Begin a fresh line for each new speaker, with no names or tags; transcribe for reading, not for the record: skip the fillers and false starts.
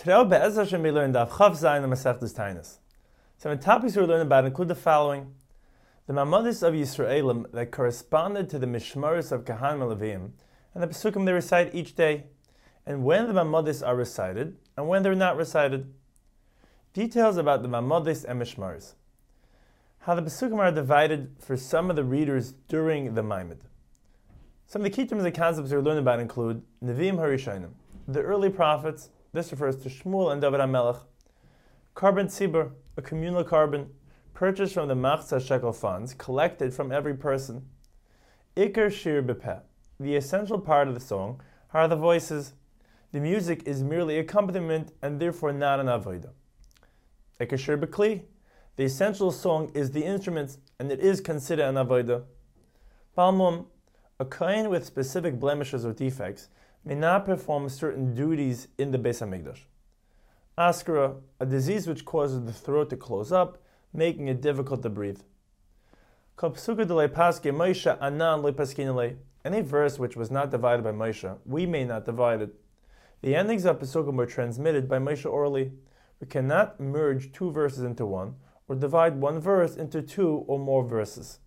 Today, Be'ez Hashem, we learned Daf Chav Zayin and Masechtas Taanis. Some of the topics we're learning about include the following: the Mamadis of Yisraelim that corresponded to the Mishmaris of Kahanim and Leviim, and the Pesukim they recite each day, and when the Mamadis are recited, and when they're not recited. Details about the Mamadis and Mishmaris. How the Pesukim are divided for some of the readers during the Maimed. Some of the key terms and concepts we're learning about include Nevi'im Harishonim, the early prophets. This refers to Shmuel and David HaMelech. Carbon Tzibur, a communal carbon, purchased from the Machzah Shekel funds, collected from every person. Iker Shir B'Peh, the essential part of the song, are the voices. The music is merely accompaniment and therefore not an avodah. Iker Shir B'Kli, the essential song is the instruments and it is considered an avodah. Balmum, a kohen with specific blemishes or defects, may not perform certain duties in the Beis HaMikdash. Askara, a disease which causes the throat to close up, making it difficult to breathe. Any verse which was not divided by Moshe, we may not divide it. The endings of Pesukim were transmitted by Moshe orally. We cannot merge two verses into one, or divide one verse into two or more verses.